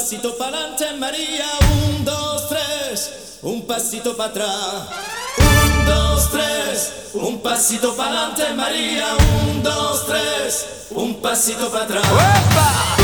pasito para adelante, María. 1, 2, 3, un pasito para atrás. 1, 2, 3, un pasito para adelante, María. 1, 2, 3, un pasito para atrás. ¡Epa!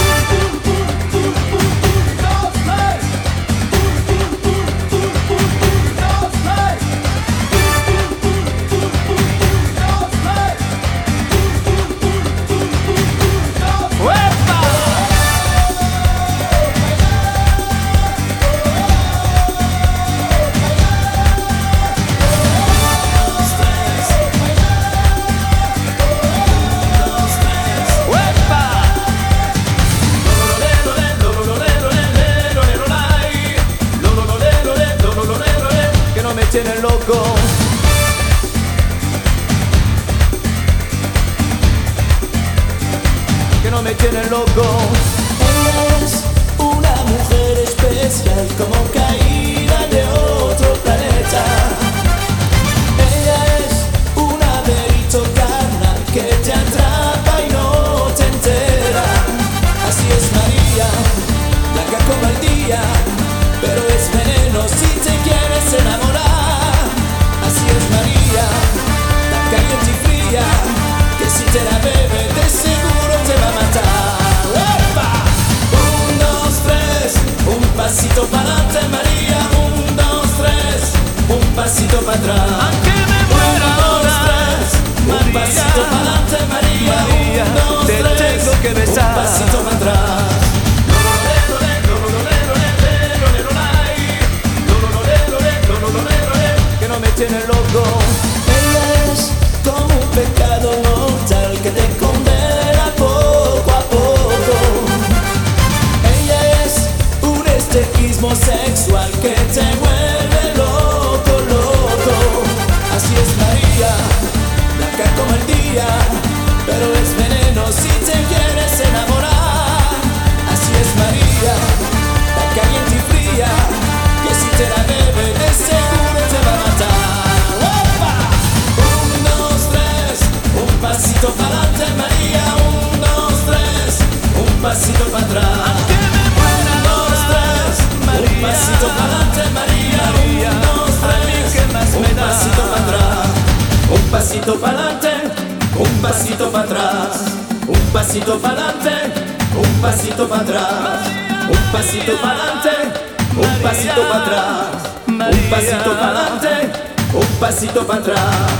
Tienen loco, que no me tienen loco. Ella es una mujer especial, como caída de otro planeta. Ella es un laberinto carnal que te atrapa y no te entera. Así es María, blanca como el día, pero es veneno si te quieres enamorar. Así es María, tan caliente y fría, que si te la bebe de seguro te va a matar. ¡Epa! 1, 2, 3, un pasito para adelante, María. 1, 2, 3, un pasito para atrás. Aunque me muera 1, 2, 3, un pasito para adelante, María. 1, 2, 3, te tengo que besar. un pasito para atrás. Me tiene loco. Ella es como un pecado mortal que te condena poco a poco. Ella es un espejismo sexual que te vuelve loco, loco. Así es María, blanca como el día, pero es veneno si te quieres enamorar. Así es María, tan caliente y fría, que si te la bebe de seguro te va a matar. Un pasito para adelante, María. 1, 2, 3, un pasito para atrás. 1, 2, 3, un pasito para adelante, María. 1, 2, 3, un pasito para atrás. Un pasito para adelante, un pasito para atrás. Un pasito para adelante, un pasito para atrás. Un pasito para adelante, un pasito para atrás. Un pasito para adelante, un pasito para atrás.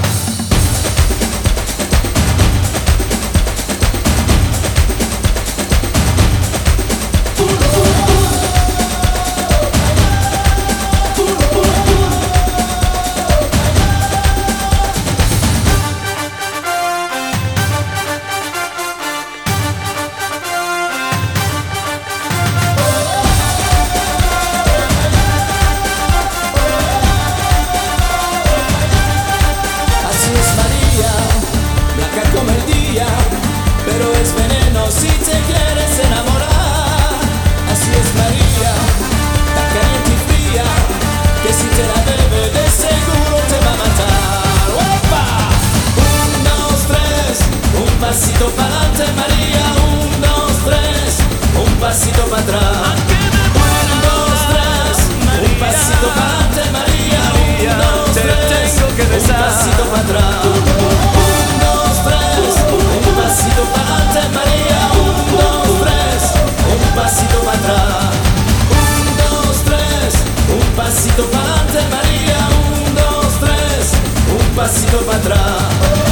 Pero es veneno si te quieres enamorar. Así es María, tan caliente y fría, que si te la bebe de seguro te va a matar. ¡Opa! 1, 2, 3, un pasito para adelante, María. 1, 2, 3, un pasito para atrás. 1, 2, 3, un pasito para adelante, María. 1, 2, 3, un pasito para atrás. Pasito para adelante, María. 1, 2, 3, un pasito para atrás. 1, 2, 3, un pasito para adelante, María. 1, 2, 3, un pasito para atrás.